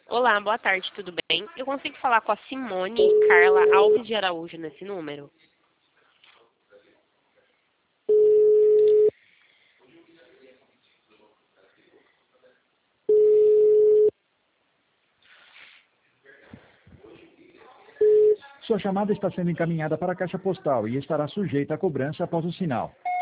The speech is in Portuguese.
Olá, boa tarde, tudo bem? Eu consigo falar com a Simone Carla Alves de Araújo nesse número? Sua chamada está sendo encaminhada para a caixa postal e estará sujeita a cobrança após o sinal.